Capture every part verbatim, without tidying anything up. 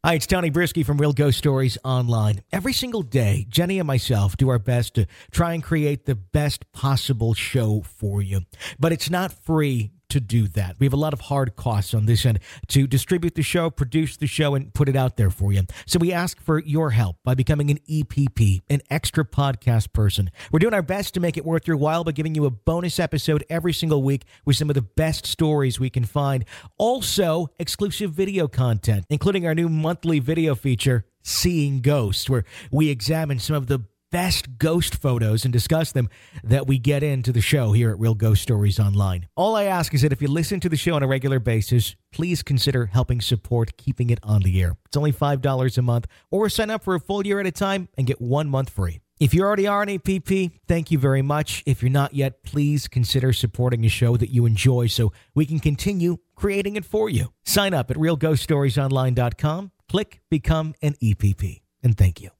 Hi, it's Tony Brisky from Real Ghost Stories Online. Every single day, Jenny and myself do our best to try and create the best possible show for you. But it's not free to do that. We have a lot of hard costs on this end to distribute the show, produce the show, and put it out there for you. So we ask for your help by becoming an E P P, an extra podcast person. We're doing our best to make it worth your while by giving you a bonus episode every single week with some of the best stories we can find. Also, exclusive video content, including our new monthly video feature, Seeing Ghosts, where we examine some of the best ghost photos and discuss them that we get into the show here at Real Ghost Stories Online. All I ask is that if you listen to the show on a regular basis, please consider helping support keeping it on the air. It's only five dollars a month, or sign up for a full year at a time and get one month free. If you already are an E P P, thank you very much. If you're not yet, please consider supporting a show that you enjoy so we can continue creating it for you. Sign up at real ghost stories online dot com, click Become an E P P, and thank you.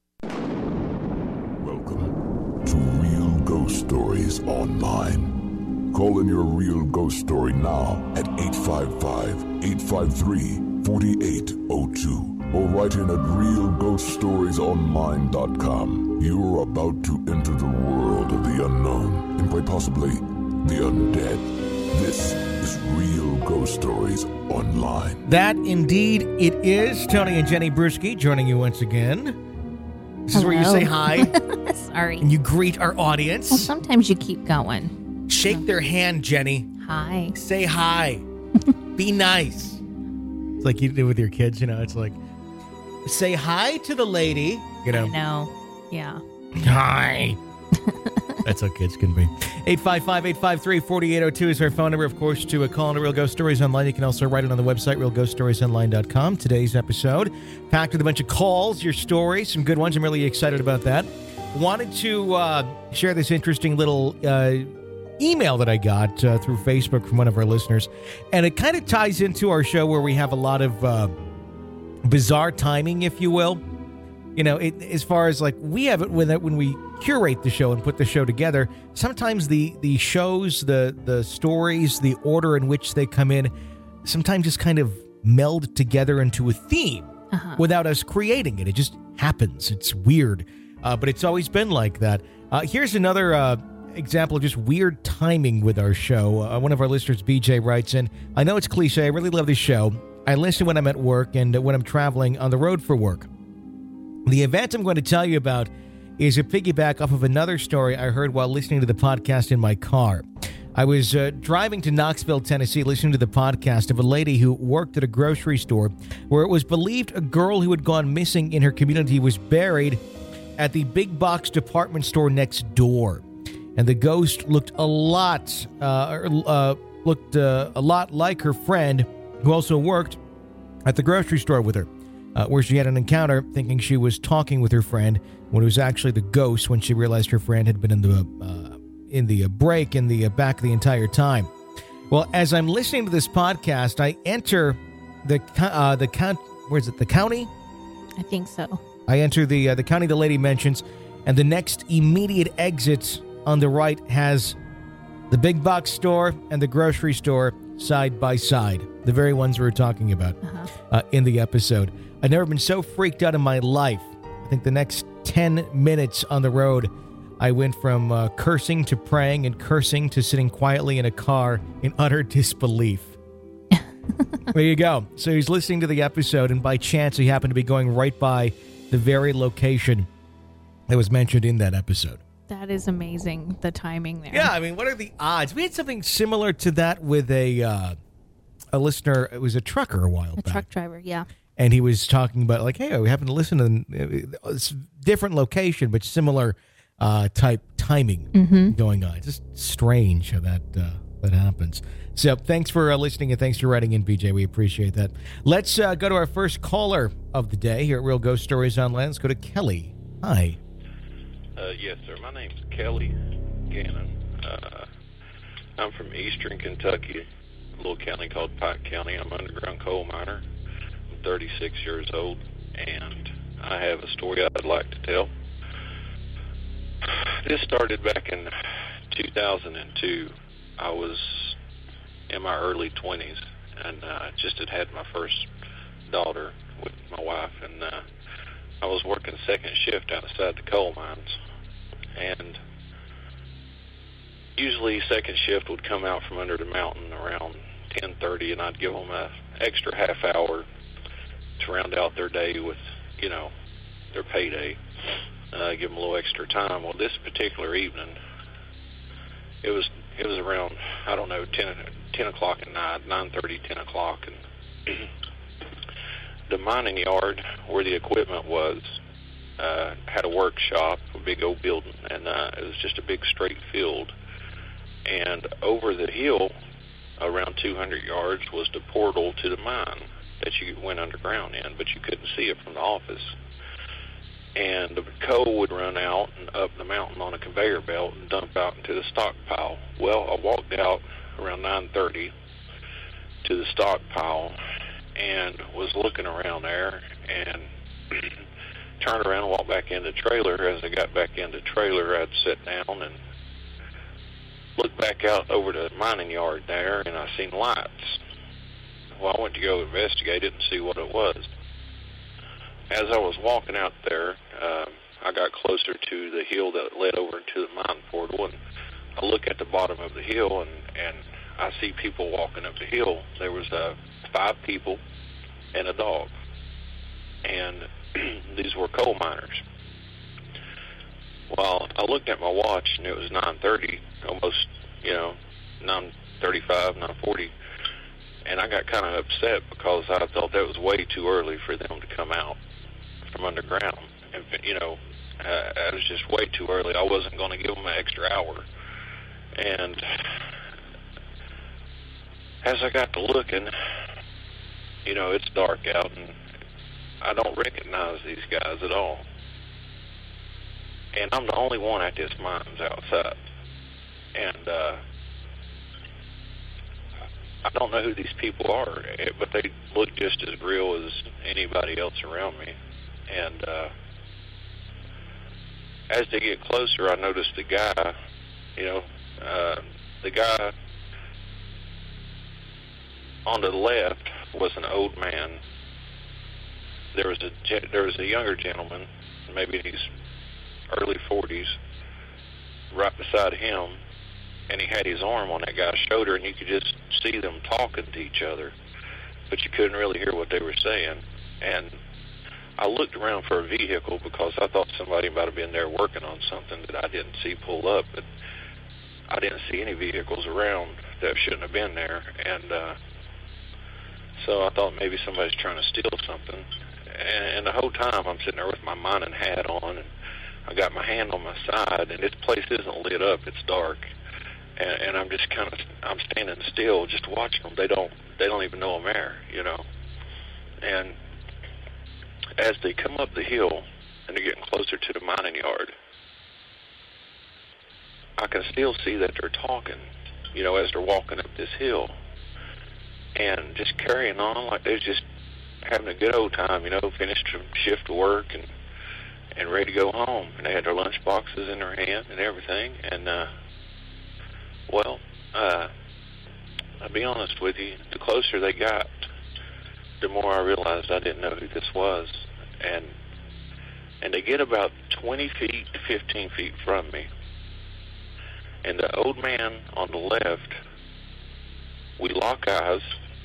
Welcome to Real Ghost Stories Online. Call in your real ghost story now at eight five five, eight five three, four eight zero two or write in at real ghost stories online dot com. You are about to enter the world of the unknown and quite possibly the undead. This is Real Ghost Stories Online. That indeed it is. Tony and Jenny Bruschi joining you once again. This Hello. is where you say hi. Sorry. And you greet our audience. Well, sometimes you keep going. Shake their hand, Jenny. Hi. Say hi. Be nice. It's like you do with your kids, you know. It's like, say hi to the lady. You know. I know. Yeah. Hi. That's how kids can be. eight five five, eight five three, four eight zero two is our phone number, of course, to a call into Real Ghost Stories Online. You can also write it on the website, real ghost stories online dot com. Today's episode, packed with a bunch of calls, your stories, some good ones. I'm really excited about that. Wanted to uh, share this interesting little uh, email that I got uh, through Facebook from one of our listeners. And it kind of ties into our show where we have a lot of uh, bizarre timing, if you will. You know, it, as far as like we have it when when we curate the show and put the show together, sometimes the the shows, the the stories, the order in which they come in, sometimes just kind of meld together into a theme uh-huh. without us creating it. It just happens. It's weird, uh, but it's always been like that. Uh, here's another uh, example of just weird timing with our show. Uh, one of our listeners, B J, writes in, I know it's cliche. I really love this show. I listen when I'm at work and when I'm traveling on the road for work. The event I'm going to tell you about is a piggyback off of another story I heard while listening to the podcast in my car. I was uh, driving to Knoxville, Tennessee, listening to the podcast of a lady who worked at a grocery store where it was believed a girl who had gone missing in her community was buried at the big box department store next door. And the ghost looked a lot, uh, uh, looked uh, a lot like her friend who also worked at the grocery store with her. Uh, where she had an encounter thinking she was talking with her friend when it was actually the ghost when she realized her friend had been in the uh, in the uh, break in the uh, back the entire time. Well, as I'm listening to this podcast, I enter the uh, the count. Where is it? The county? I think so. I enter the uh, the county the lady mentions, and the next immediate exit on the right has the big box store and the grocery store side by side, the very ones we were talking about uh-huh. uh, in the episode. I've never been so freaked out in my life. I think the next ten minutes on the road, I went from uh, cursing to praying and cursing to sitting quietly in a car in utter disbelief. There you go. So he's listening to the episode, and by chance, he happened to be going right by the very location that was mentioned in that episode. That is amazing, the timing there. Yeah, I mean, what are the odds? We had something similar to that with a uh, a listener. It was a trucker a while a back. A truck driver, yeah. And he was talking about, like, hey, we happen to listen to this different location, but similar uh, type timing mm-hmm. going on. It's just strange how that uh, that happens. So thanks for uh, listening, and thanks for writing in, B J. We appreciate that. Let's uh, go to our first caller of the day here at Real Ghost Stories Online. Let's go to Kelly. Hi. Uh, yes, sir. My name's Kelly Gannon. Uh, I'm from eastern Kentucky, a little county called Pike County. I'm an underground coal miner. thirty-six years old, and I have a story I'd like to tell. This started back in two thousand two. I was in my early twenties, and uh, just had had my first daughter. with my wife, and uh, I was working second shift outside the coal mines. And usually second shift would come out from under the mountain around ten thirty, and I'd give them an extra half hour to round out their day with, you know, their payday. Uh, give them a little extra time. Well, this particular evening, it was it was around, I don't know, ten, ten o'clock at night, nine thirty, ten o'clock, and the mining yard where the equipment was uh, had a workshop, a big old building, and uh, it was just a big straight field. And over the hill, around two hundred yards, was the portal to the mine that you went underground in, but you couldn't see it from the office. And the coal would run out and up the mountain on a conveyor belt and dump out into the stockpile. Well, I walked out around nine thirty to the stockpile and was looking around there, and turned around and walked back in the trailer. As I got back in the trailer, I'd sit down and looked back out over the mining yard there, and I seen lights. Well, I went to go investigate it and see what it was. As I was walking out there, um, I got closer to the hill that led over into the mine portal, and I look at the bottom of the hill, and, and I see people walking up the hill. There was uh, five people and a dog, and these were coal miners. Well, I looked at my watch, and it was nine thirty, almost, you know, nine thirty-five, nine forty, and I got kind of upset because I thought that was way too early for them to come out from underground. And, you know, uh, it was just way too early. I wasn't going to give them an extra hour. And as I got to looking, you know, it's dark out, and I don't recognize these guys at all. And I'm the only one at this mines outside. And uh, I don't know who these people are, but they look just as real as anybody else around me. And uh, as they get closer, I noticed the guy, you know, uh, the guy on the left was an old man. There was a there was a younger gentleman, maybe he's early forties, right beside him, and he had his arm on that guy's shoulder, and you could just see them talking to each other, but you couldn't really hear what they were saying. And I looked around for a vehicle because I thought somebody might have been there working on something that I didn't see pull up, but I didn't see any vehicles around that shouldn't have been there. And uh, so I thought maybe somebody's trying to steal something. And, and the whole time I'm sitting there with my mining hat on, and I got my hand on my side, and this place isn't lit up, it's dark. And, and I'm just kind of, I'm standing still just watching them. They don't, they don't even know I'm there, you know. And as they come up the hill and they're getting closer to the mining yard, I can still see that they're talking, you know, as they're walking up this hill, and just carrying on like they're just having a good old time, you know, finished from shift work and and ready to go home. And they had their lunch boxes in their hand and everything. And, uh, well, uh, I'll be honest with you, the closer they got, the more I realized I didn't know who this was. And and they get about twenty feet to fifteen feet from me. And the old man on the left, we lock eyes.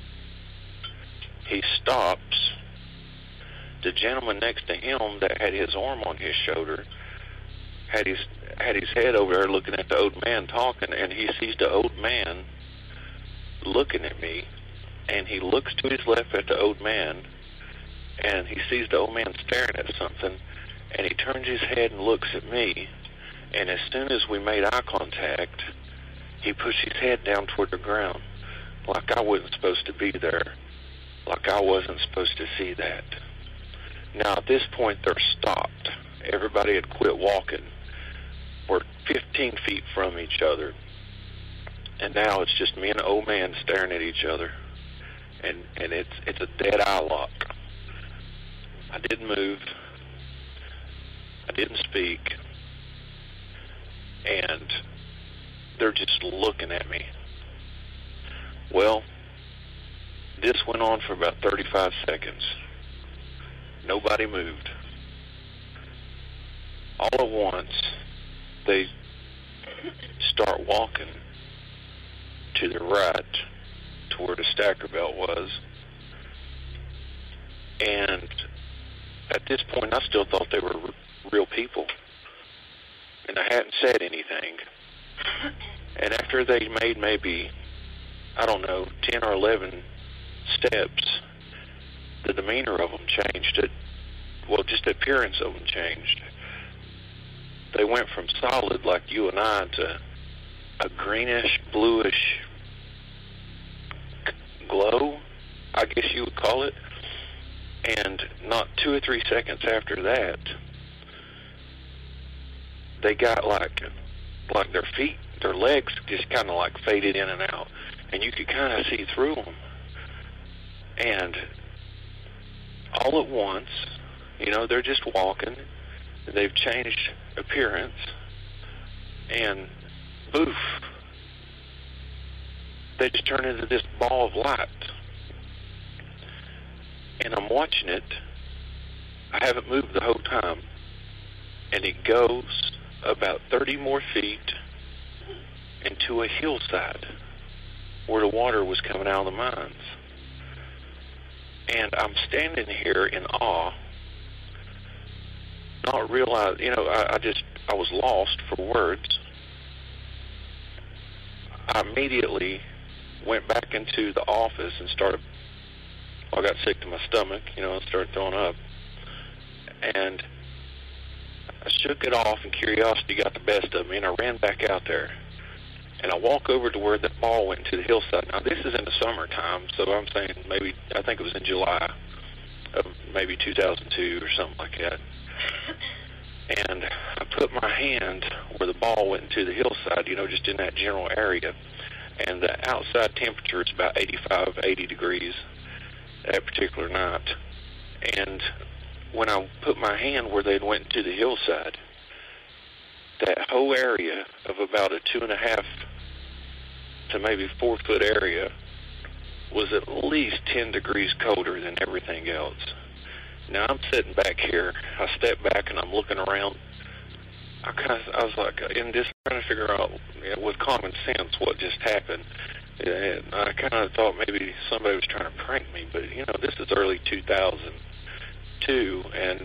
He stops. The gentleman next to him that had his arm on his shoulder had his had his head over there looking at the old man talking, and he sees the old man looking at me, and he looks to his left at the old man, and he sees the old man staring at something, and he turns his head and looks at me, and as soon as we made eye contact, he pushed his head down toward the ground, like I wasn't supposed to be there, like I wasn't supposed to see that. Now, at this point, they're stopped. Everybody had quit walking. We're fifteen feet from each other. And now it's just me and the old man staring at each other. And, and it's it's a dead eye lock. I didn't move. I didn't speak. And they're just looking at me. Well, this went on for about thirty-five seconds. nobody moved. All at once, they start walking to the right to where the stacker belt was. And at this point, I still thought they were r- real people. And I hadn't said anything. And after they made maybe, I don't know, ten or eleven steps, the demeanor of them changed. It, well, just the appearance of them changed. They went from solid like you and I to a greenish, bluish glow, I guess you would call it. And not two or three seconds after that, they got like, like their feet, their legs just kind of like faded in and out. And you could kind of see through them. And all at once, you know, they're just walking. They've changed appearance. And boof, they just turn into this ball of light. And I'm watching it. I haven't moved the whole time. And it goes about thirty more feet into a hillside where the water was coming out of the mines. And I'm standing here in awe, not realize, you know, I, I just, I was lost for words. I immediately went back into the office and started, I got sick to my stomach, you know, and started throwing up. And I shook it off, and curiosity got the best of me, and I ran back out there. And I walk over to where the ball went to the hillside. Now, this is in the summertime, so I'm saying maybe, I think it was in July of maybe two thousand two or something like that. And I put my hand where the ball went to the hillside, you know, just in that general area. And the outside temperature is about eighty-five, eighty degrees that particular night. And when I put my hand where they went to the hillside, that whole area of about a two and a half to maybe four foot area was at least ten degrees colder than everything else. Now I'm sitting back here. I step back and I'm looking around. I kind of, I was like, in this, trying to figure out, you know, with common sense what just happened. And I kind of thought maybe somebody was trying to prank me, but you know, this is early two thousand two, and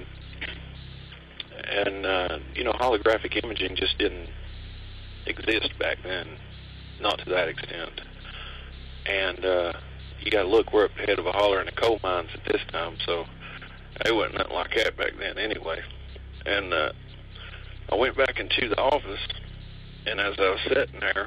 and uh, you know, holographic imaging just didn't exist back then, not to that extent. And uh, you got to look, we're up ahead of a holler in the coal mines at this time, so it wasn't nothing like that back then anyway. And uh, I went back into the office, and as I was sitting there,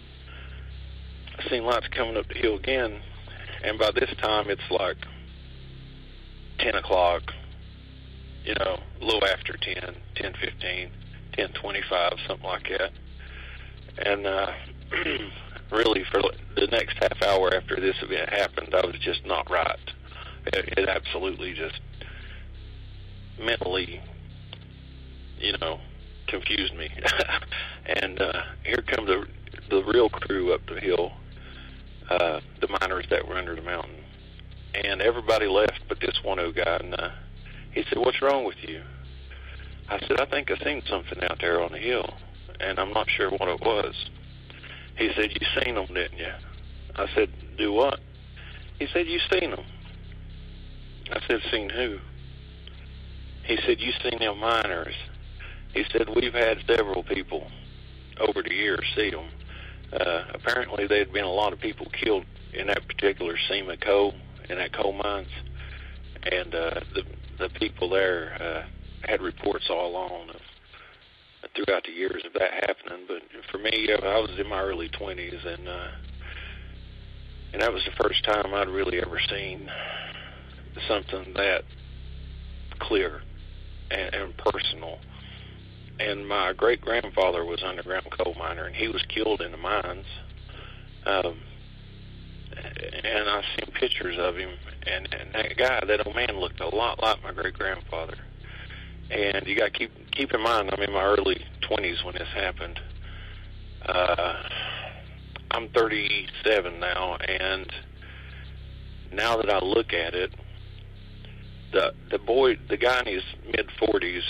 I seen lights coming up the hill again, and by this time it's like ten o'clock, you know, a little after ten, ten fifteen, ten twenty-five, something like that. And uh, really, for the next half hour after this event happened, I was just not right. It, it absolutely just mentally, you know, confused me. And uh, here come the the real crew up the hill, uh, the miners that were under the mountain. And everybody left but this one old guy. And uh, he said, "What's wrong with you?" I said, "I think I seen something out there on the hill, and I'm not sure what it was." He said, "You seen them, didn't you?" I said, "Do what?" He said, "You seen them." I said, "Seen who?" He said, "You seen them miners." He said, "We've had several people over the years see them. Uh, apparently, there had been a lot of people killed in that particular SEMA coal, in that coal mines, and uh, the the people there uh, had reports all along of, throughout the years of that happening. But for me, I was in my early twenties, and uh, and that was the first time I'd really ever seen something that clear and, and personal. And my great-grandfather was an underground coal miner, and he was killed in the mines. Um, and I've seen pictures of him, and, and that guy, that old man, looked a lot like my great-grandfather. And you got to keep keep in mind, I'm in my early twenties when this happened. Uh, I'm thirty-seven now, and now that I look at it, the the boy, the guy in his mid forties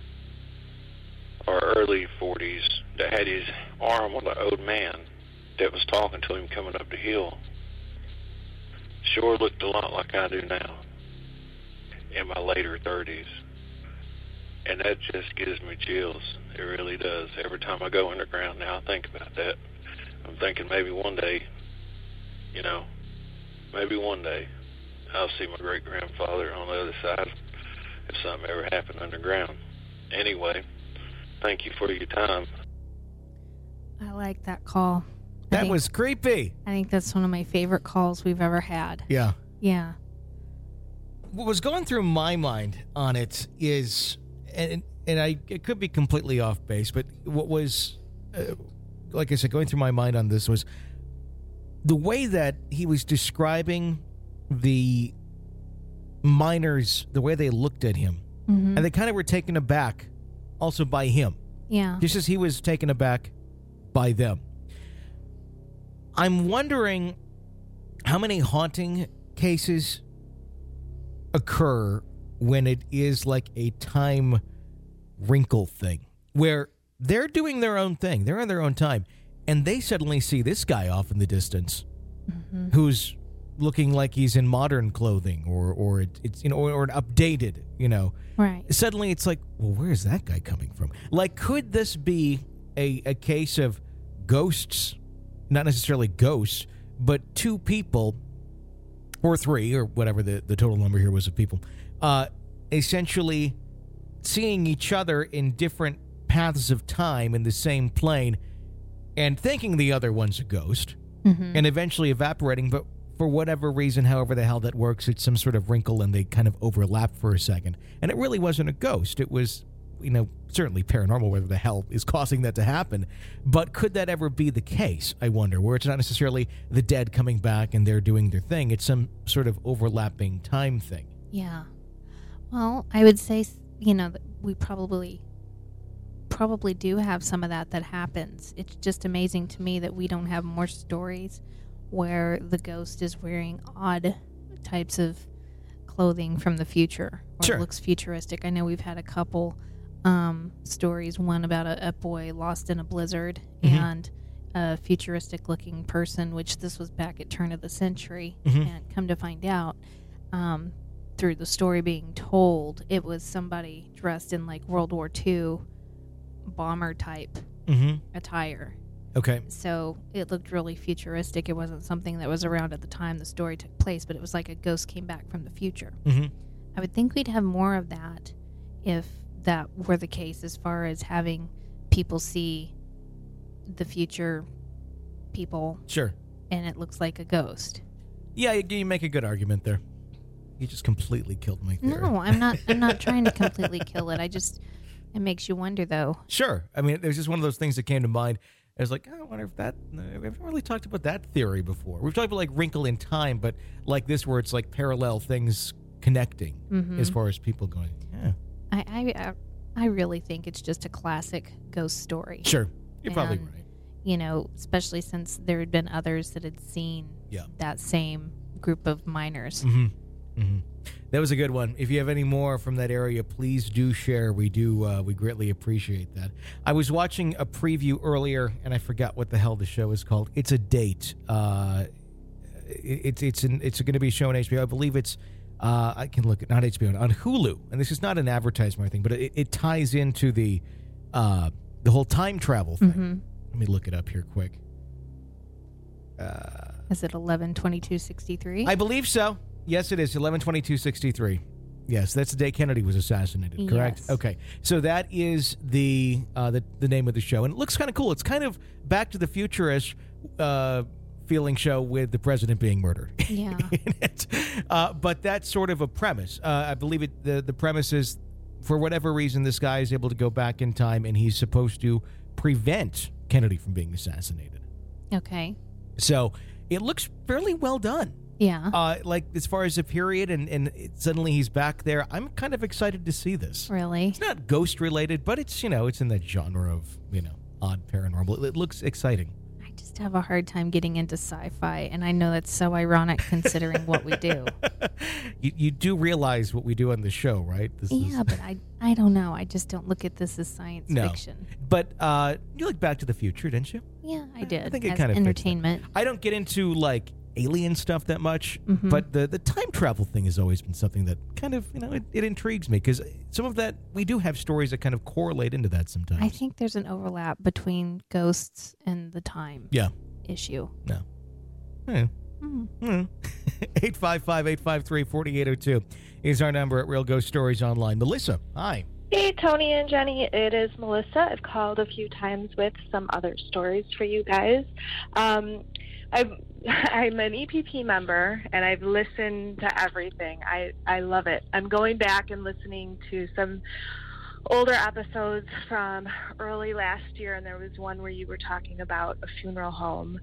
or early forties that had his arm on the old man that was talking to him coming up the hill sure looked a lot like I do now in my later thirties. And that just gives me chills. It really does. Every time I go underground now, I think about that. I'm thinking maybe one day, you know, maybe one day I'll see my great-grandfather on the other side if something ever happened underground. Anyway, thank you for your time. I like that call. I That think, was creepy. I think that's one of my favorite calls we've ever had. Yeah. Yeah. What was going through my mind on it is, and and I it could be completely off base, but what was, uh, like I said, going through my mind on this was the way that he was describing the miners, the way they looked at him, Mm-hmm. and they kind of were taken aback also by him, Yeah. just as he was taken aback by them. I'm wondering how many haunting cases occur when it is like a time wrinkle thing, where they're doing their own thing, they're on their own time, and they suddenly see this guy off in the distance Mm-hmm. who's looking like he's in modern clothing, or or it, it's you know or, or updated, you know. Right. Suddenly it's like, well, where is that guy coming from? Like, could this be a, a case of ghosts, not necessarily ghosts, but two people, or three, or whatever the, the total number here was of people, uh, essentially seeing each other in different paths of time in the same plane and thinking the other one's a ghost, Mm-hmm. and eventually evaporating, but for whatever reason, however the hell that works, it's some sort of wrinkle and they kind of overlap for a second. And it really wasn't a ghost. It was, you know, certainly paranormal, whether the hell is causing that to happen. But could that ever be the case, I wonder, where it's not necessarily the dead coming back and they're doing their thing. It's some sort of overlapping time thing. Yeah. Well, I would say, you know, that we probably probably do have some of that that happens. It's just amazing to me that we don't have more stories where the ghost is wearing odd types of clothing from the future, or Sure. looks futuristic. I know we've had a couple um, stories, one about a, a boy lost in a blizzard, Mhm. and a futuristic looking person, which this was back at turn of the century, Mhm. and come to find out, um, through the story being told, it was somebody dressed in like World War Two bomber type Mm-hmm. attire. Okay. So it looked really futuristic. It wasn't something that was around at the time the story took place, but it was like a ghost came back from the future. Mm-hmm. I would think we'd have more of that if that were the case, as far as having people see the future people Sure. and it looks like a ghost. Yeah, you, you make a good argument there. You just completely killed my theory. No, I'm not I'm not trying to completely kill it. I just it makes you wonder though. Sure. I mean, there's just one of those things that came to mind. I was like, oh, I wonder if that, uh, we haven't really talked about that theory before. We've talked about like wrinkle in time, but like this where it's like parallel things connecting Mhm. as far as people going, yeah. I, I I really think it's just a classic ghost story. Sure. You're probably And, right. You know, especially since there had been others that had seen Yeah. that same group of miners. Mm-hmm. Mm-hmm. That was a good one. If you have any more from that area, please do share. We do. Uh, we greatly appreciate that. I was watching a preview earlier, and I forgot what the hell the show is called. It's a date. Uh, it, it's it's an, it's going to be a show on H B O. I believe it's. Uh, I can look at not H B O on Hulu, and this is not an advertisement or anything, but it, it ties into the uh, the whole time travel thing. Mm-hmm. Let me look it up here quick. Uh, Is it eleven twenty-two sixty-three? I believe so. Yes, it is eleven twenty-two sixty-three. Yes, that's the day Kennedy was assassinated, correct? Yes. Okay. So that is the uh, the the name of the show, and it looks kind of cool. It's kind of Back to the Future-ish uh, feeling show with the president being murdered. Yeah. in it. Uh, but that's sort of a premise. Uh, I believe it. The the premise is, for whatever reason, this guy is able to go back in time, and he's supposed to prevent Kennedy from being assassinated. Okay. So it looks fairly well done. Yeah. Uh, like as far as the period, and, and it, suddenly he's back there. I'm kind of excited to see this. Really? It's not ghost related, but it's, you know, it's in that genre of, you know, odd paranormal. It, it looks exciting. I just have a hard time getting into sci-fi, and I know that's so ironic considering what we do. You, you do realize what we do on the show, right? This Yeah, is... but I I don't know. I just don't look at this as science No. fiction. But uh, you like Back to the Future, didn't you? Yeah, I did. I think it as kind of fits that. entertainment. I don't get into like alien stuff that much, Mhm. but the the time travel thing has always been something that kind of, you know, it, it intrigues me because some of that, we do have stories that kind of correlate into that sometimes. I think there's an overlap between ghosts and the time Yeah. issue. No. Hmm. Hmm. Hmm. eight five five, eight five three, four eight zero two is our number at Real Ghost Stories Online. Melissa, hi. Hey, Tony and Jenny. It is Melissa. I've called a few times with some other stories for you guys. Um, I've, I'm an E P P member, and I've listened to everything. I, I love it. I'm going back and listening to some older episodes from early last year, and there was one where you were talking about a funeral home,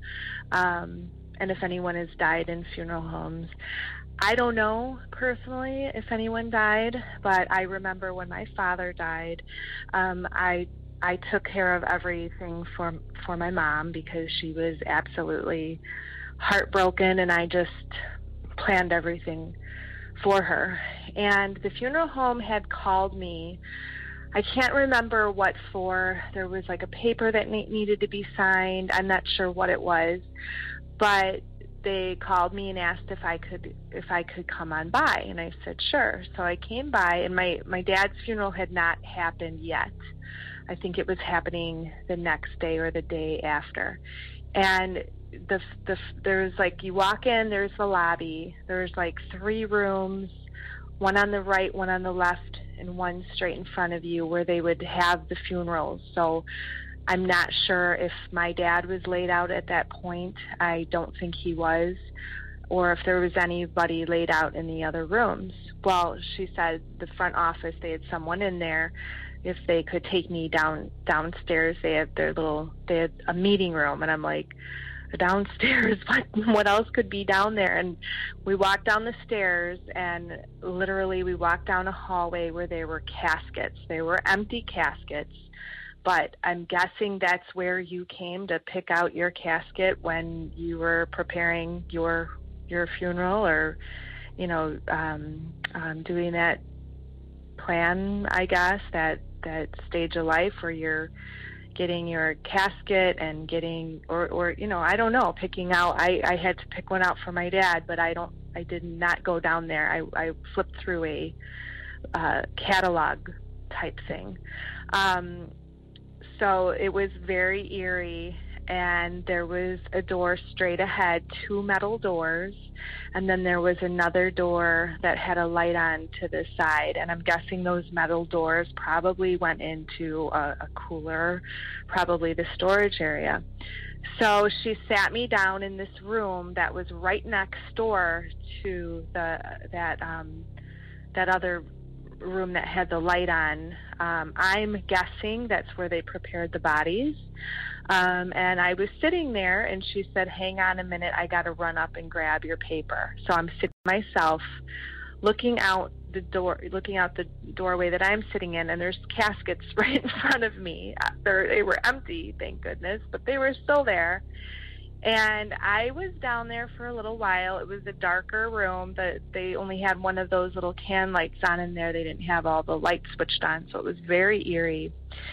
um, and if anyone has died in funeral homes. I don't know personally if anyone died, but I remember when my father died, um, I I took care of everything for for my mom because she was absolutely heartbroken, and I just planned everything for her. And the funeral home had called me. I can't remember what for. There was like a paper that ne- needed to be signed. I'm not sure what it was, but they called me and asked if I could if I could come on by, and I said sure. So I came by, and my my dad's funeral had not happened yet. I think it was happening the next day or the day after. And the the there's like, you walk in, there's the lobby. There's like three rooms, one on the right, one on the left, and one straight in front of you where they would have the funerals. So I'm not sure if my dad was laid out at that point. I don't think he was, or if there was anybody laid out in the other rooms. Well, she said the front office, they had someone in there. If they could take me down downstairs, they had their little, they had a meeting room, and I'm like, downstairs, what what else could be down there? And we walked down the stairs, and literally we walked down a hallway where there were caskets. They were empty caskets. But I'm guessing that's where you came to pick out your casket when you were preparing your your funeral, or, you know, um, um, doing that plan, I guess, that, that stage of life where you're getting your casket and getting, or, or you know, I don't know, picking out. I, I had to pick one out for my dad, but I don't, I did not go down there. I, I flipped through a uh, catalog type thing. Um, So it was very eerie, and there was a door straight ahead, two metal doors, and then there was another door that had a light on to the side, and I'm guessing those metal doors probably went into a, a cooler, probably the storage area. So she sat me down in this room that was right next door to the that um, that other room that had the light on. Um, I'm guessing that's where they prepared the bodies. Um, and I was sitting there, and she said, hang on a minute, I got to run up and grab your paper. So I'm sitting myself, looking out the door, looking out the doorway that I'm sitting in, and there's caskets right in front of me. They're, they were empty, thank goodness, but they were still there. And I was down there for a little while. It was a darker room, but they only had one of those little can lights on in there. They didn't have all the lights switched on, so it was very eerie.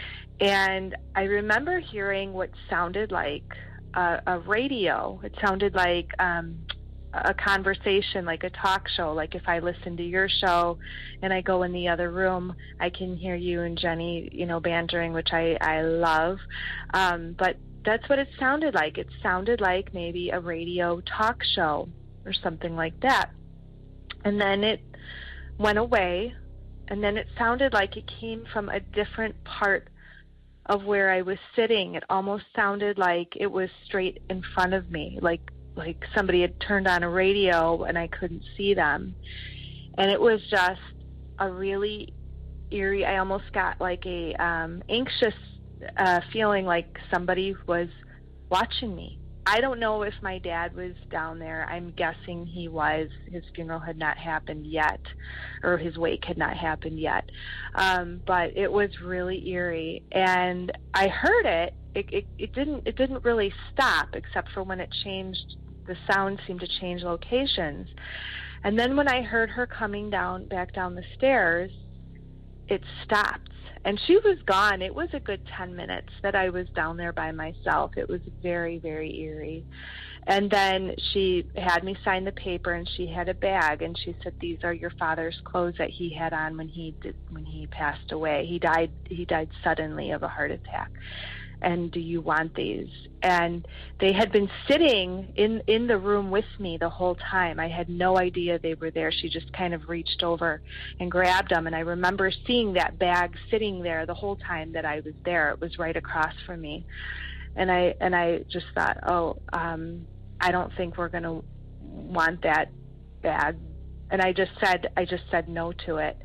And I remember hearing what sounded like a, a radio. It sounded like um, a conversation, like a talk show. Like if I listen to your show and I go in the other room, I can hear you and Jenny, you know, bantering, which I, I love. Um, but that's what it sounded like. It sounded like maybe a radio talk show or something like that. And then it went away, and then it sounded like it came from a different part of where I was sitting. It almost sounded like it was straight in front of me, like like somebody had turned on a radio and I couldn't see them. And it was just a really eerie, I almost got like a um, anxious uh, feeling like somebody was watching me. I don't know if my dad was down there. I'm guessing he was. His funeral had not happened yet, or his wake had not happened yet. Um, but it was really eerie, and I heard it. It, it. it didn't. It didn't really stop, except for when it changed. The sound seemed to change locations, and then when I heard her coming down, back down the stairs, it stopped. And she was gone. It was a good ten minutes that I was down there by myself. It was very, very eerie. And then she had me sign the paper, and she had a bag, and she said, "These are your father's clothes that he had on when he did when he passed away. He died. He died suddenly of a heart attack. And do you want these?" And they had been sitting in, in the room with me the whole time. I had no idea they were there. She just kind of reached over and grabbed them. And I remember seeing that bag sitting there the whole time that I was there. It was right across from me. And I, and I just thought, oh, um, I don't think we're going to want that bag. And I just said, I just said no to it.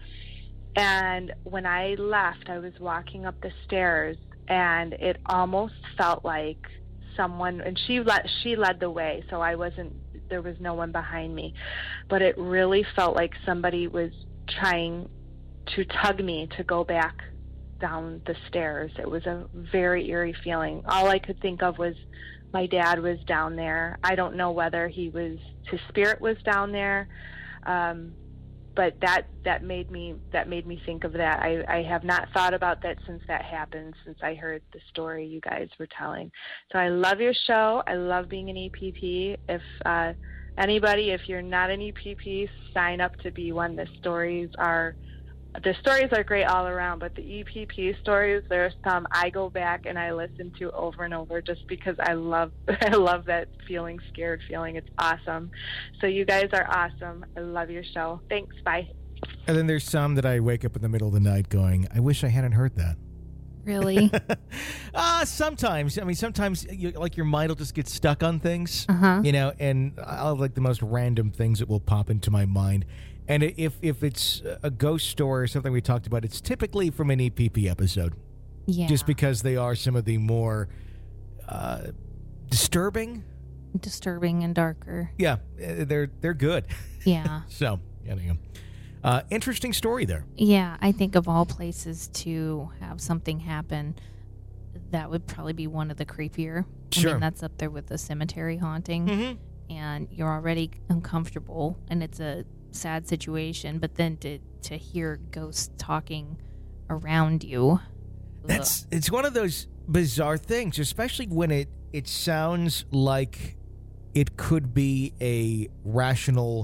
And when I left, I was walking up the stairs, and it almost felt like someone, and she led, she led the way, so I wasn't, there was no one behind me, but it really felt like somebody was trying to tug me to go back down the stairs. It was a very eerie feeling. All I could think of was my dad was down there. I don't know whether he was, his spirit was down there, um, but that, that made me that made me think of that. I, I have not thought about that since that happened, since I heard the story you guys were telling. So I love your show. I love being an E P P. If uh, anybody, if you're not an E P P, sign up to be one. The stories are the stories are great all around, but the E P P stories, there's some I go back and I listen to over and over just because I love I love that feeling, scared feeling. It's awesome. So you guys are awesome. I love your show. Thanks. Bye. And then there's some that I wake up in the middle of the night going, I wish I hadn't heard that. Really? uh, sometimes. I mean, sometimes you, like your mind will just get stuck on things, Uh-huh. you know, and I'll have like the most random things that will pop into my mind. And if if it's a ghost story or something we talked about, it's typically from an E P P episode. Yeah. Just because they are some of the more uh, disturbing. Disturbing and darker. Yeah, they're they're good. Yeah. So, anyway. Uh, interesting story there. Yeah, I think of all places to have something happen, that would probably be one of the creepier. Sure. I mean, that's up there with the cemetery haunting. Mm-hmm. And you're already uncomfortable, and it's a sad situation, but then to to hear ghosts talking around you, That's it's one of those bizarre things, especially when it it sounds like it could be a rational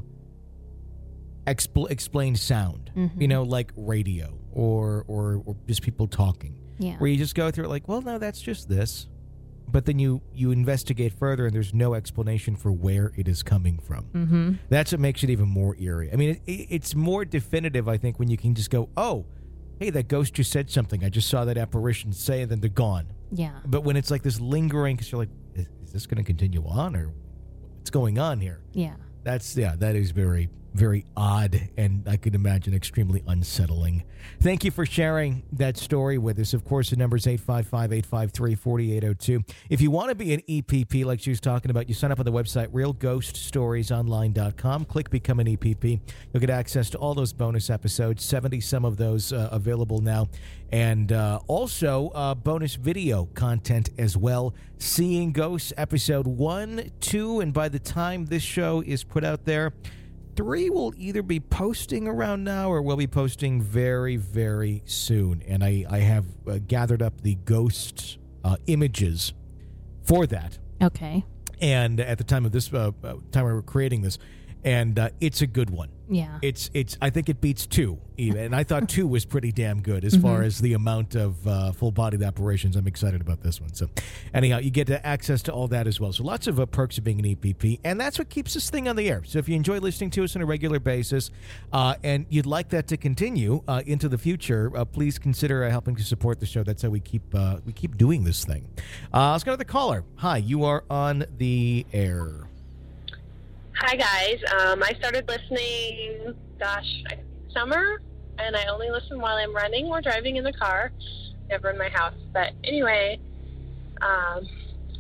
expl- explained sound, Mhm. you know, like radio or, or or just people talking, yeah, where you just go through it like, well, no, that's just this, but then you you investigate further and there's no explanation for where it is coming from. mm-hmm. That's what makes it even more eerie. I mean, it, it, it's more definitive, I think, when you can just go, oh, hey, that ghost just said something. I just saw that apparition say, and then they're gone. yeah, But when it's like this lingering, because you're like, is, is this going to continue on, or what's going on here? yeah. That's, yeah, that is very, very odd, and I could imagine extremely unsettling. Thank you for sharing that story with us. Of course, the number is eight five five, eight five three, four eight zero two. If you want to be an E P P, like she was talking about, you sign up on the website, real ghost stories online dot com. Click Become an E P P. You'll get access to all those bonus episodes, seventy some of those uh, available now, and uh, also uh, bonus video content as well. Seeing Ghosts, episode one, two, and by the time this show is put out there, three will either be posting around now or will be posting very, very soon. And I, I have uh, gathered up the ghost uh, images for that. Okay. And at the time of this, uh, time we were creating this, and uh, it's a good one. Yeah. It's it's. I think it beats two even, and I thought two was pretty damn good as far as the amount of uh, full-bodied apparitions. I'm excited about this one. So, anyhow, you get access to all that as well. So, lots of uh, perks of being an E P P, and that's what keeps this thing on the air. So, if you enjoy listening to us on a regular basis, uh, and you'd like that to continue uh, into the future, uh, please consider uh, helping to support the show. That's how we keep uh, we keep doing this thing. Uh, let's go to the caller. Hi, you are on the air. Hi, guys. Um, I started listening, gosh, summer, and I only listen while I'm running or driving in the car, never in my house. But anyway, um,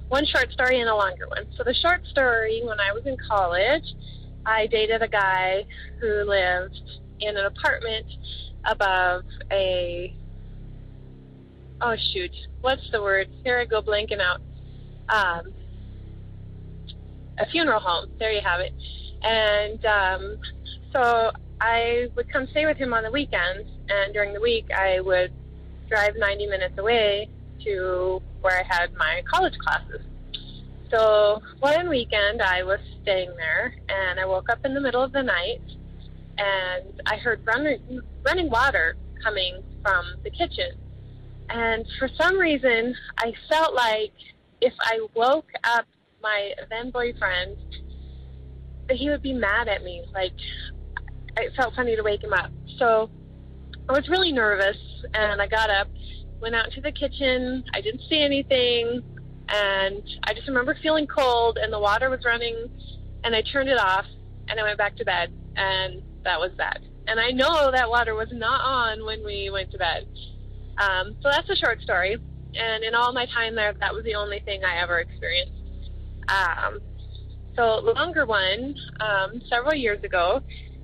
one short story and a longer one. So the short story, when I was in college, I dated a guy who lived in an apartment above a, oh shoot, what's the word? Here I go blanking out. Um, a funeral home. There you have it. And um, so I would come stay with him on the weekends, and during the week I would drive ninety minutes away to where I had my college classes. So one weekend I was staying there, and I woke up in the middle of the night, and I heard running, running water coming from the kitchen. And for some reason, I felt like if I woke up my then boyfriend, that he would be mad at me. Like, it felt funny to wake him up. So I was really nervous, and I got up, went out to the kitchen. I didn't see anything, and I just remember feeling cold, and the water was running, and I turned it off, and I went back to bed, and that was that. And I know that water was not on when we went to bed. Um, so that's a short story, and in all my time there, that was the only thing I ever experienced. Um, so the longer one, um, several years ago,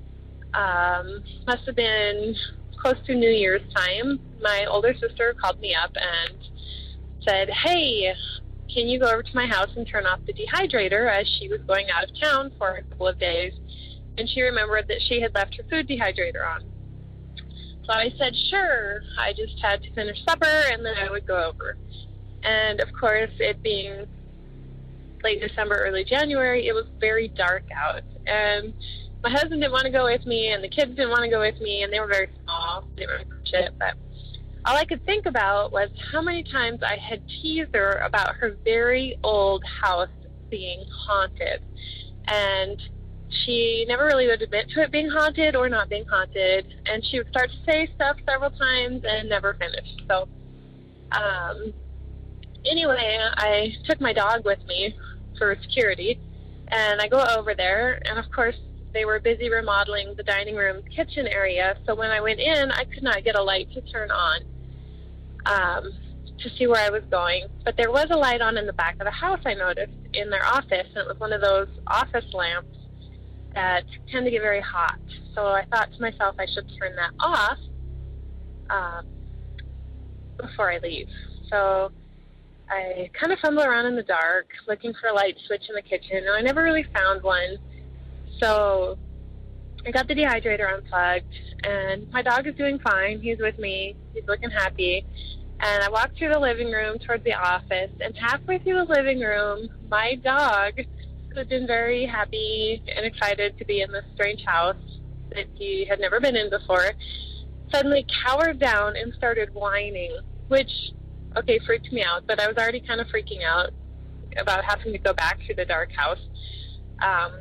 um, must have been close to New Year's time, my older sister called me up and said, hey, can you go over to my house and turn off the dehydrator, as she was going out of town for a couple of days, and she remembered that she had left her food dehydrator on. So I said, sure. I just had to finish supper, and then I would go over. And, of course, it being late December, early January, it was very dark out. And my husband didn't want to go with me, and the kids didn't want to go with me, and they were very small. They didn't really push it. But all I could think about was how many times I had teased her about her very old house being haunted. And she never really would admit to it being haunted or not being haunted, and she would start to say stuff several times and never finish. So um, anyway, I took my dog with me for security, and I go over there, and of course they were busy remodeling the dining room kitchen area, so when I went in, I could not get a light to turn on um, to see where I was going. But there was a light on in the back of the house, I noticed, in their office, and it was one of those office lamps that tend to get very hot. So I thought to myself I should turn that off um, before I leave. So I kind of fumbled around in the dark looking for a light switch in the kitchen, and I never really found one. So I got the dehydrator unplugged, and my dog is doing fine. He's with me. He's looking happy. And I walked through the living room towards the office, and halfway through the living room, my dog, who had been very happy and excited to be in this strange house that he had never been in before, suddenly cowered down and started whining, which, okay, freaked me out, but I was already kind of freaking out about having to go back to the dark house. Um,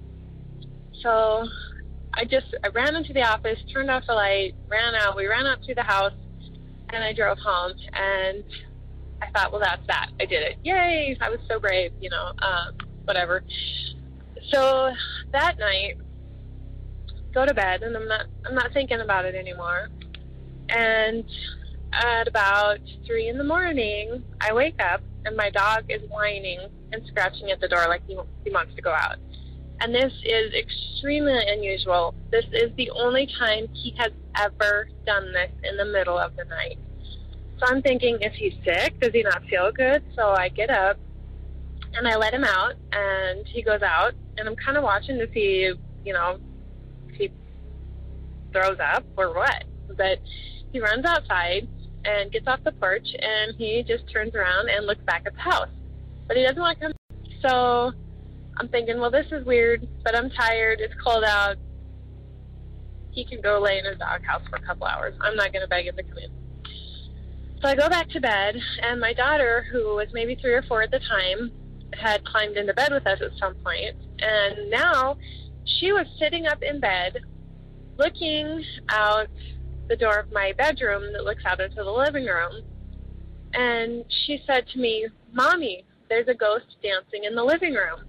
so I just I ran into the office, turned off the light, ran out. We ran out through the house, and I drove home, and I thought, well, that's that. I did it. Yay! I was so brave, you know. Um, whatever. So that night, go to bed, and I'm not I'm not thinking about it anymore. And at about three in the morning, I wake up, and my dog is whining and scratching at the door like he, he wants to go out. And this is extremely unusual. This is the only time he has ever done this in the middle of the night. So I'm thinking, is he sick? Does he not feel good? So I get up, and I let him out, and he goes out, and I'm kind of watching to see, you know, if he throws up or what. But he runs outside and gets off the porch, and he just turns around and looks back at the house. But he doesn't want to come. So I'm thinking, well, this is weird, but I'm tired. It's cold out. He can go lay in his doghouse for a couple hours. I'm not going to beg him to come in. So I go back to bed, and my daughter, who was maybe three or four at the time, had climbed into bed with us at some point, and now she was sitting up in bed looking out the door of my bedroom that looks out into the living room, and she said to me, Mommy, there's a ghost dancing in the living room.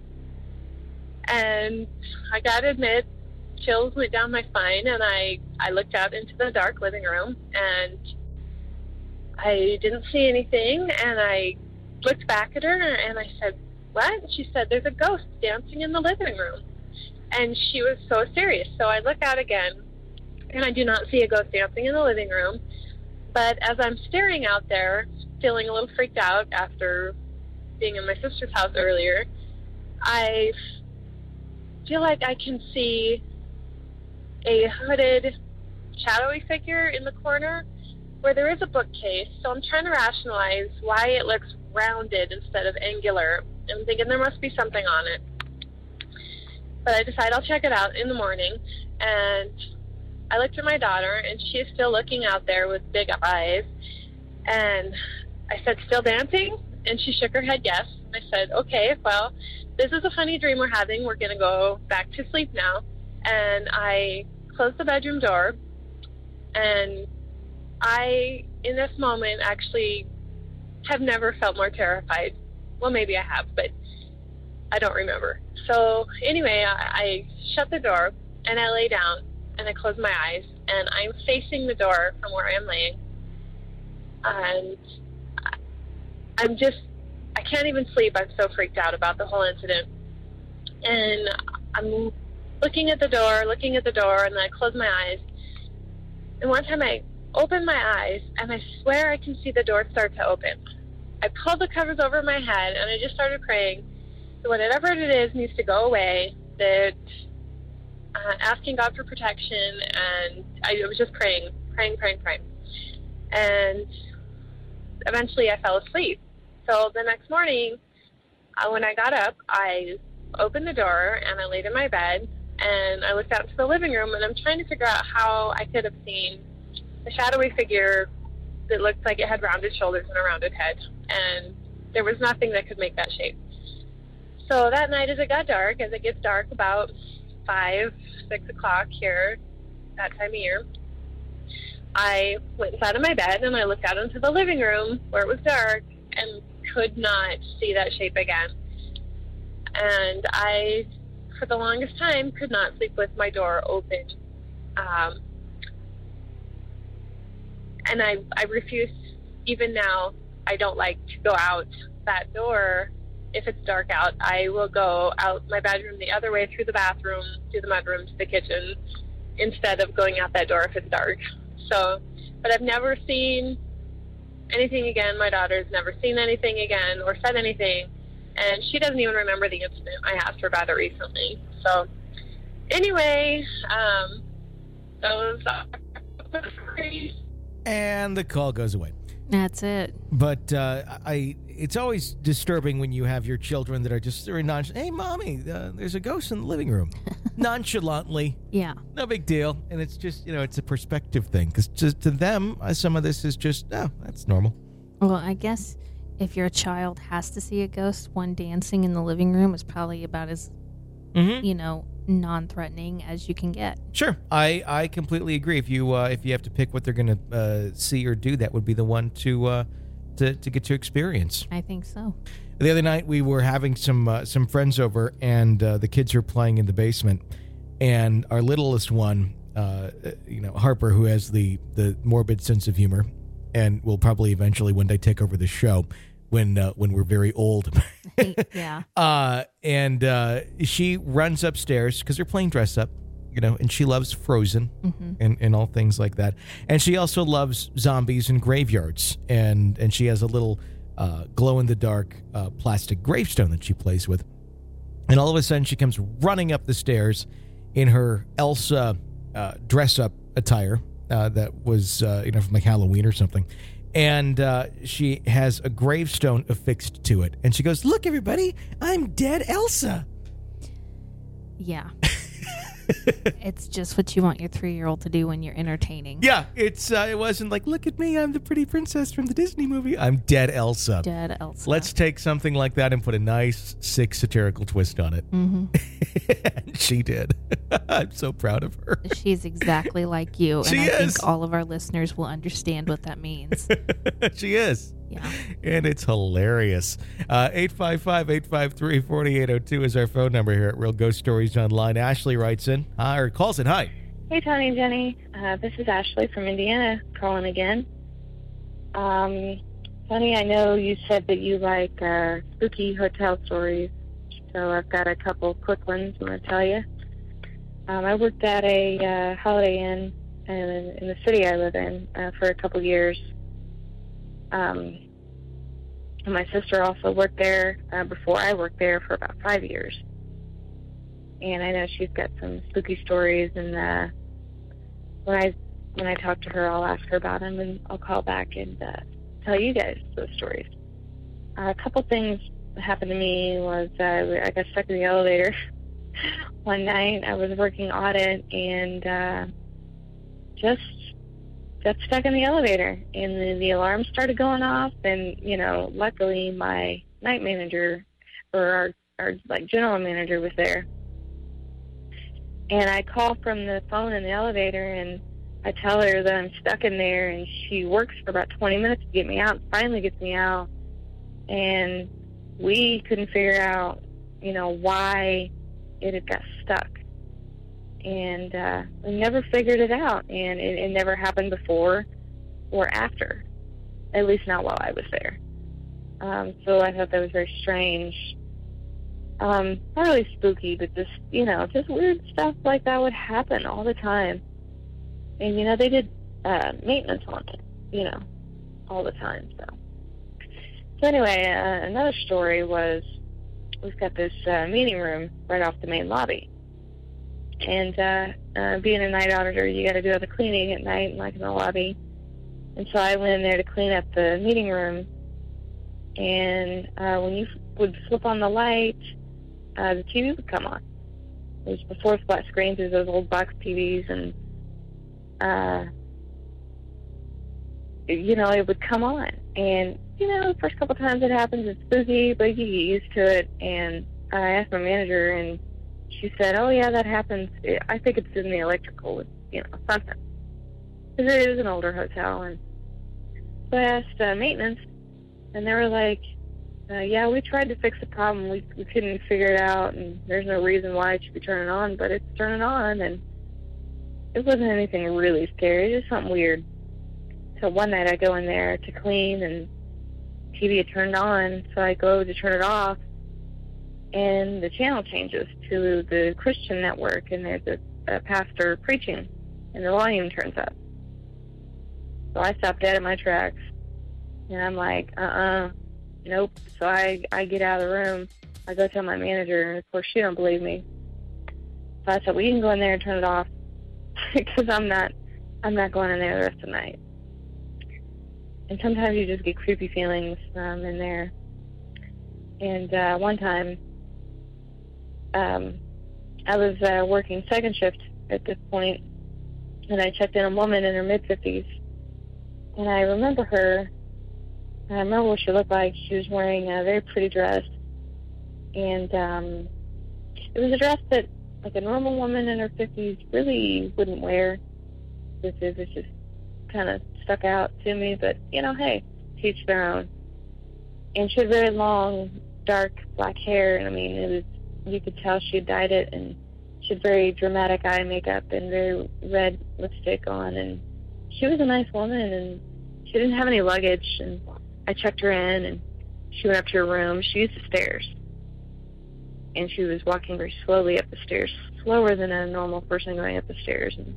And I gotta admit, chills went down my spine, and I, I looked out into the dark living room, and I didn't see anything, and I looked back at her, and I said, what? And she said, there's a ghost dancing in the living room. And she was so serious. So I look out again, and I do not see a ghost dancing in the living room. But as I'm staring out there, feeling a little freaked out after being in my sister's house earlier, I feel like I can see a hooded, shadowy figure in the corner where there is a bookcase. So I'm trying to rationalize why it looks rounded instead of angular. I'm thinking there must be something on it. But I decide I'll check it out in the morning, and I looked at my daughter, and she's still looking out there with big eyes, and I said, still dancing? And she shook her head yes. And I said, okay, well, this is a funny dream we're having. We're going to go back to sleep now. And I closed the bedroom door, and I, in this moment, actually have never felt more terrified. Well, maybe I have, but I don't remember. So anyway, I, I shut the door, and I lay down, and I close my eyes, and I'm facing the door from where I'm laying. And I'm just, I can't even sleep. I'm so freaked out about the whole incident. And I'm looking at the door, looking at the door, and then I close my eyes. And one time I open my eyes, and I swear I can see the door start to open. I pulled the covers over my head, and I just started praying that whatever it is needs to go away, that uh, asking God for protection, and I was just praying, praying, praying, praying. And eventually I fell asleep. So the next morning, uh, when I got up, I opened the door, and I laid in my bed, and I looked out into the living room, and I'm trying to figure out how I could have seen a shadowy figure that looked like it had rounded shoulders and a rounded head, and there was nothing that could make that shape. So that night, as it got dark, as it gets dark about five, six o'clock here, that time of year, I went inside of my bed, and I looked out into the living room where it was dark and could not see that shape again. And I, for the longest time, could not sleep with my door open. Um, and I, I refuse, even now, I don't like to go out that door if it's dark out. I will go out my bedroom the other way through the bathroom, through the mudroom, to the kitchen, instead of going out that door if it's dark. So, but I've never seen anything again. My daughter's never seen anything again or said anything, and she doesn't even remember the incident. I asked her about it recently. So, anyway, um, those are and the call goes away. That's it. But uh, I, it's always disturbing when you have your children that are just very nonchalant. Hey, mommy, uh, there's a ghost in the living room. Nonchalantly. Yeah. No big deal. And it's just, you know, it's a perspective thing. Because to, to them, uh, some of this is just, oh, that's normal. Well, I guess if your child has to see a ghost, one dancing in the living room is probably about as, mm-hmm. you know, non-threatening as you can get. Sure. I, I completely agree. If you uh, if you have to pick what they're going to uh, see or do, that would be the one to uh, to to get to experience. I think so. The other night we were having some uh, some friends over, and uh, the kids are playing in the basement, and our littlest one, uh, you know, Harper, who has the the morbid sense of humor, and will probably eventually one day take over the show when uh, when we're very old. Yeah. Uh, and uh, she runs upstairs because they're playing dress up, you know, and she loves Frozen mm-hmm. and, and all things like that. And she also loves zombies and graveyards. And, and she has a little uh, glow-in-the-dark uh, plastic gravestone that she plays with. And all of a sudden, she comes running up the stairs in her Elsa uh, dress-up attire uh, that was, uh, you know, from like Halloween or something. And uh, she has a gravestone affixed to it. And she goes, look, everybody, I'm dead Elsa. Yeah. It's just what you want your three-year-old to do when you're entertaining. Yeah, it's uh, it wasn't like, look at me, I'm the pretty princess from the Disney movie. I'm dead Elsa. Dead Elsa. Let's take something like that and put a nice, sick, satirical twist on it. Mm-hmm. She did. I'm so proud of her. She's exactly like you. And She I is. think all of our listeners will understand what that means. She is. Yeah. And it's hilarious. Uh, eight five five, eight five three, four eight zero two is our phone number here at Real Ghost Stories Online. Ashley writes in, hi, or calls in. Hi. Hey, Tony and Jenny. Uh, this is Ashley from Indiana calling again. Um, Honey, I know you said that you like uh, spooky hotel stories, so I've got a couple quick ones I'm going to tell you. Um, I worked at a uh, Holiday Inn in, in the city I live in uh, for a couple years. Um, and my sister also worked there uh, before I worked there for about five years. And I know she's got some spooky stories, and uh, when I when I talk to her, I'll ask her about them, and I'll call back and uh, tell you guys those stories. Uh, a couple things that happened to me was uh, I got stuck in the elevator one night. I was working audit and uh, just got stuck in the elevator, and the, the alarm started going off. And you know, luckily my night manager or our, our like general manager was there. And I call from the phone in the elevator, and I tell her that I'm stuck in there, and she works for about twenty minutes to get me out, and finally gets me out. And we couldn't figure out, you know, why it had got stuck. And uh, we never figured it out, and it, it never happened before or after, at least not while I was there. Um, so I thought that was very strange. Um, not really spooky, but just, you know, just weird stuff like that would happen all the time. And, you know, they did uh, maintenance on it, you know, all the time. So, so anyway, uh, another story was we've got this uh, meeting room right off the main lobby. And uh, uh, being a night auditor, you got to do all the cleaning at night, like in the lobby. And so I went in there to clean up the meeting room. And uh, when you would flip on the light, Uh, the T V would come on. It was before flat screens, it was those old box T Vs, and, uh, you know, it would come on. And, you know, the first couple times it happens, it's spooky, but you get used to it. And I asked my manager, and she said, oh, yeah, that happens. I think it's in the electrical, you know, something. Because it is an older hotel. And so I asked uh, maintenance, and they were like, Uh, yeah, we tried to fix the problem. We, we couldn't figure it out, and there's no reason why it should be turning on, but it's turning on, and it wasn't anything really scary. It was just something weird. So one night I go in there to clean, and T V had turned on, so I go to turn it off, and the channel changes to the Christian network, and there's a, a pastor preaching, and the volume turns up. So I stop dead in my tracks, and I'm like, uh-uh. Nope. So I, I get out of the room. I go tell my manager, and of course she don't believe me. So I said, well, you can go in there and turn it off, because I'm not, I'm not going in there the rest of the night. And sometimes you just get creepy feelings um, in there. And uh, one time, um, I was uh, working second shift at this point, and I checked in a woman in her mid fifties, and I remember her. I remember what she looked like. She was wearing a very pretty dress, and um, it was a dress that, like, a normal woman in her fifties really wouldn't wear. This is it just kind of stuck out to me, but, you know, hey, teach their own. And she had very long, dark black hair, and, I mean, it was, you could tell she had dyed it, and she had very dramatic eye makeup and very red lipstick on, and she was a nice woman, and she didn't have any luggage, and I checked her in, and she went up to her room. She used the stairs, and she was walking very slowly up the stairs, slower than a normal person going up the stairs. And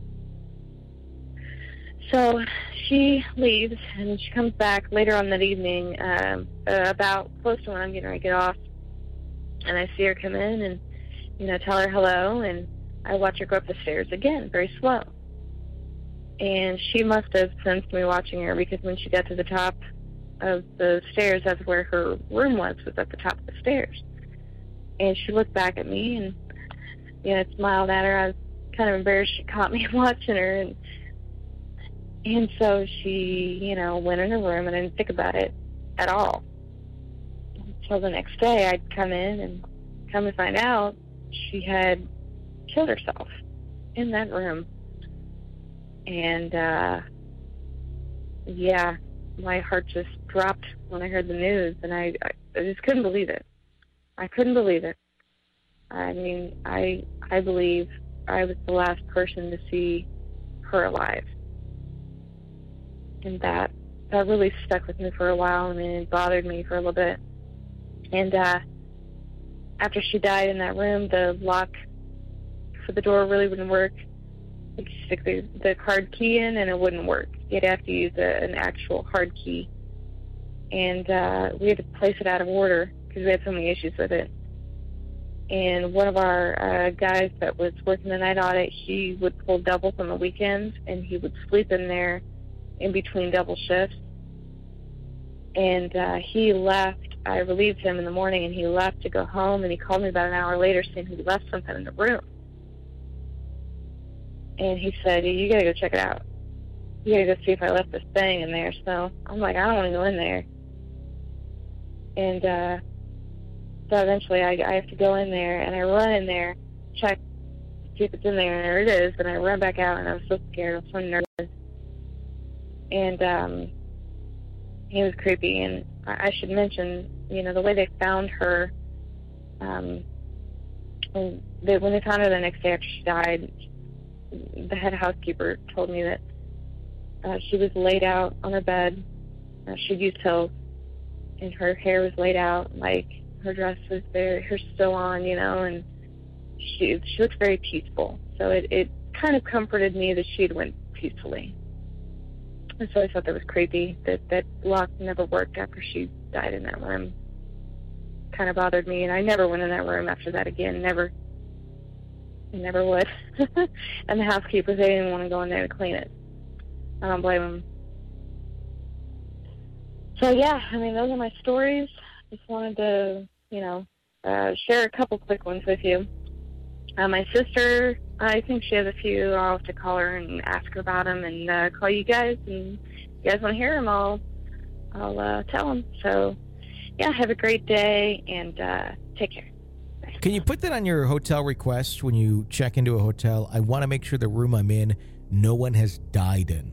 so she leaves, and she comes back later on that evening, um, uh, about close to when I'm getting ready to get off, and I see her come in and, you know, tell her hello, and I watch her go up the stairs again, very slow. And she must have sensed me watching her, because when she got to the top of the stairs, that's where her room was, was at the top of the stairs. And she looked back at me, and, you know, smiled at her. I was kind of embarrassed she caught me watching her, and and so she, you know, went in her room, and I didn't think about it at all. So the next day I'd come in, and come to find out she had killed herself in that room. And uh yeah, my heart just dropped when I heard the news, and I, I just couldn't believe it. I couldn't believe it. I mean, I I believe I was the last person to see her alive. And that that really stuck with me for a while. I mean, it bothered me for a little bit. And uh, after she died in that room, the lock for the door really wouldn't work. You could stick the, the hard key in, and it wouldn't work. You'd have to use a, an actual hard key. And uh, we had to place it out of order because we had so many issues with it. And one of our uh, guys that was working the night audit, he would pull doubles on the weekends, and he would sleep in there in between double shifts. And uh, he left. I relieved him in the morning, and he left to go home, and he called me about an hour later saying he left something in the room. And he said, you got to go check it out. You got to go see if I left this thing in there. So I'm like, I don't want to go in there. And uh, so eventually I, I have to go in there, and I run in there, check, see if it's in there, and there it is. And I run back out, and I'm so scared. I'm so nervous. And um, he was creepy. And I, I should mention, you know, the way they found her, um, when, they, when they found her the next day after she died, the head housekeeper told me that uh, she was laid out on her bed. Uh, she'd used pills, and her hair was laid out, like her dress was there, her still on, you know, and she she looked very peaceful. So it, it kind of comforted me that she had went peacefully. And so I thought that was creepy, that that lock never worked after she died in that room. Kind of bothered me, and I never went in that room after that again, never. I never would. And the housekeepers, they didn't want to go in there to clean it. I don't blame them. So, yeah, I mean, those are my stories. Just wanted to, you know, uh, share a couple quick ones with you. Uh, my sister, I think she has a few. I'll have to call her and ask her about them and uh, call you guys. And if you guys want to hear them, I'll, I'll uh, tell them. So, yeah, have a great day, and uh, take care. Can you put that on your hotel request when you check into a hotel? I want to make sure the room I'm in, no one has died in.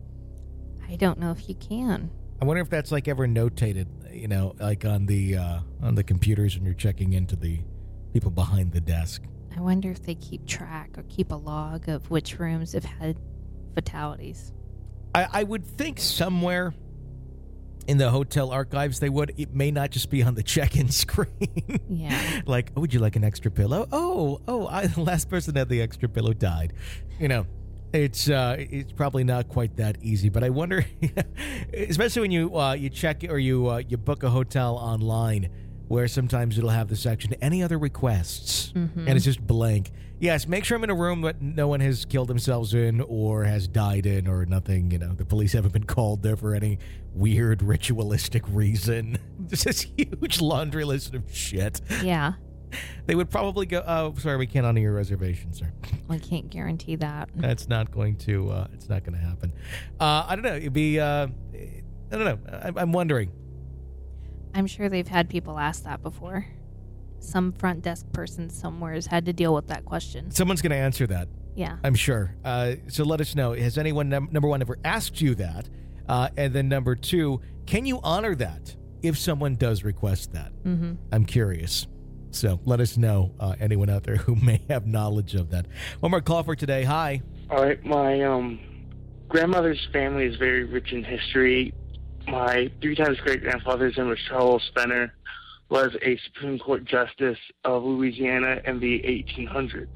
I don't know if you can. I wonder if that's like ever notated, you know, like on the uh, on the computers when you're checking into the people behind the desk. I wonder if they keep track or keep a log of which rooms have had fatalities. I, I would think somewhere in the hotel archives they would. It may not just be on the check-in screen. Yeah. Like, oh, would you like an extra pillow? Oh, oh, I, the last person that had the extra pillow died. You know, it's uh, it's probably not quite that easy. But I wonder, especially when you uh, you check or you uh, you book a hotel online, where sometimes it'll have the section, any other requests? Mm-hmm. And it's just blank. Yes, make sure I'm in a room that no one has killed themselves in or has died in or nothing, you know, the police haven't been called there for any weird ritualistic reason. Just this huge laundry list of shit. Yeah. They would probably go, oh, sorry, we can't honor your reservation, sir. I can't guarantee that. That's not going to, uh, it's not going to happen. Uh, I don't know, it'd be, uh, I don't know, I, I'm wondering. I'm sure they've had people ask that before. Some front desk person somewhere has had to deal with that question. Someone's going to answer that. Yeah. I'm sure. Uh, so let us know. Has anyone, num- number one, ever asked you that? Uh, and then number two, can you honor that if someone does request that? Mm-hmm. I'm curious. So let us know, uh, anyone out there who may have knowledge of that. One more call for today. Hi. All right. My um, grandmother's family is very rich in history. My three times great-grandfather's name was Charles Fenner, was a Supreme Court Justice of Louisiana in the eighteen hundreds.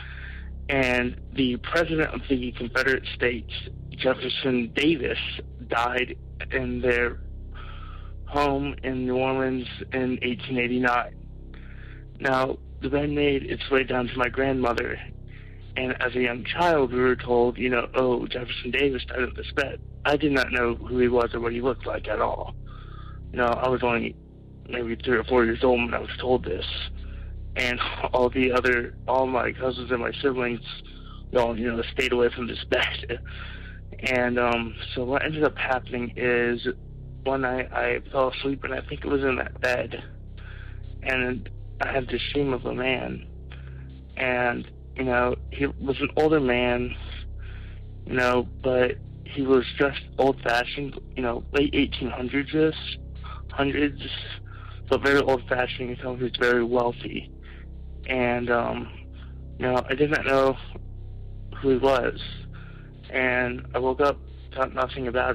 And the President of the Confederate States, Jefferson Davis, died in their home in New Orleans in eighteen eighty-nine. Now, the bed made its way down to my grandmother, and as a young child, we were told, you know, oh, Jefferson Davis died in this bed. I did not know who he was or what he looked like at all. You know, I was only maybe three or four years old when I was told this. And all the other, all my cousins and my siblings, all, you know, stayed away from this bed. And um, so what ended up happening is one night I fell asleep, and I think it was in that bed. And I had this dream of a man. And, you know, he was an older man, you know, but he was just old-fashioned, you know, late eighteen hundreds, hundreds, so very old-fashioned. You know, he was very wealthy. And, um, you know, I did not know who he was. And I woke up, thought nothing about it.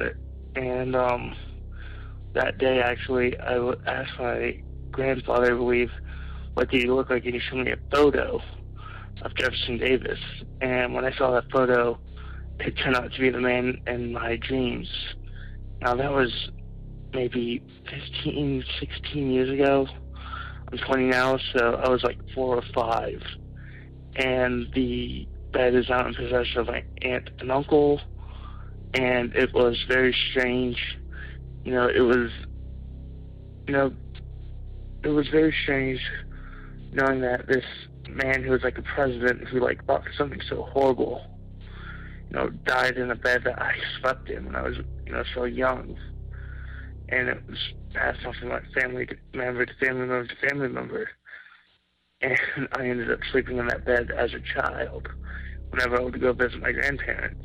And um, that day, actually, I w- asked my grandfather, I believe, what did he look like, and he showed me a photo of Jefferson Davis. And when I saw that photo, it turned out to be the man in my dreams. Now, that was maybe fifteen, sixteen years ago. I'm twenty now, so I was like four or five. And the bed is out in possession of my aunt and uncle, and it was very strange. You know, it was, you know, it was very strange knowing that this man who was like a president who like thought something so horrible, you know, died in a bed that I slept in when I was, you know, so young. And it was passed on from like family to member to family member to family member. And I ended up sleeping in that bed as a child whenever I would go visit my grandparents.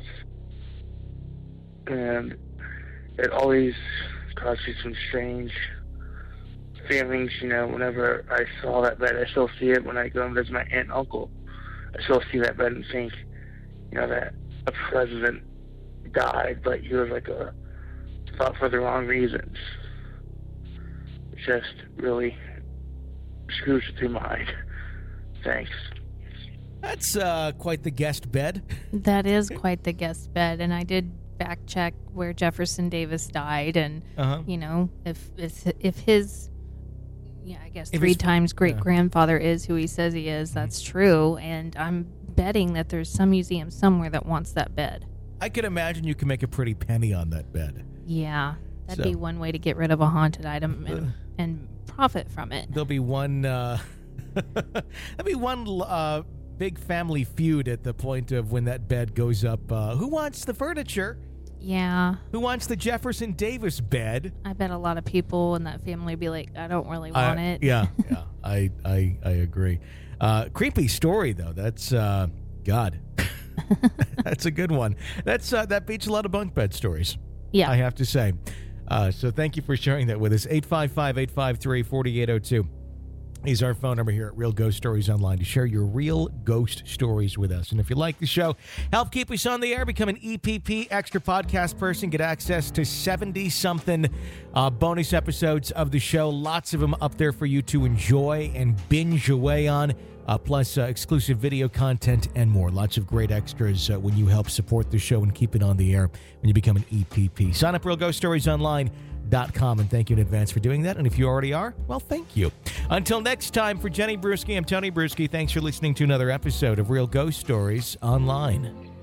And it always caused me some strange feelings, you know, whenever I saw that bed. I still see it when I go and visit my aunt and uncle. I still see that bed and think, you know, that a president died, but he was like a, thought for the wrong reasons. It just really screws with your mind. Thanks. That's uh, quite the guest bed. That is quite the guest bed, and I did fact check where Jefferson Davis died, and Uh-huh. you know, if if, if his, yeah, I guess If three his- times great grandfather is who he says he is, that's true, and I'm betting that there's some museum somewhere that wants that bed. I can imagine you can make a pretty penny on that bed. Yeah, that'd So- be one way to get rid of a haunted item and, and profit from it. There'll be one. Uh, there'll be one uh, big family feud at the point of when that bed goes up. Uh, who wants the furniture? Yeah, Who wants the Jefferson Davis bed? I bet a lot of people in that family would be like, I don't really want I- it. Yeah, yeah, I, I, I agree. Uh, creepy story though. That's uh, God. That's a good one. That's uh, that beats a lot of bunk bed stories. Yeah. I have to say. Uh, so thank you for sharing that with us. eight five five, eight five three, four eight zero two is our phone number here at Real Ghost Stories Online to share your real ghost stories with us. And if you like the show, help keep us on the air, become an E P P extra podcast person, get access to seventy-something uh, bonus episodes of the show. Lots of them up there for you to enjoy and binge away on. Uh, plus uh, exclusive video content and more. Lots of great extras uh, when you help support the show and keep it on the air when you become an E P P. Sign up real ghost stories online dot com, and thank you in advance for doing that. And if you already are, well, thank you. Until next time, for Jenny Brewski, I'm Tony Brewski. Thanks for listening to another episode of Real Ghost Stories Online.